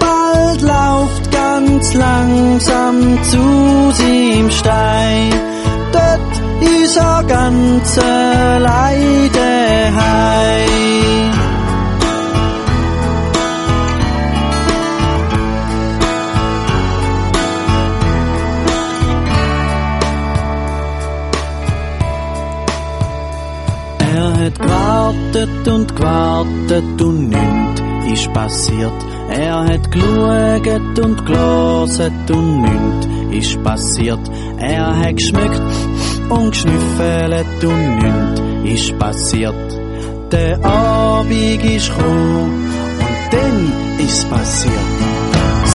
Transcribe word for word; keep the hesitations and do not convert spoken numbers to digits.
Wald läuft ganz langsam zu seinem Stein. Dort ist er ganz allein daheim. Er hat gewartet und gewartet und nichts ist passiert. Er hat geschaut und geloset und nichts ist passiert. Er hat geschmückt und geschnüffelt und nichts ist passiert. Der Abend ist gekommen und dann ist passiert.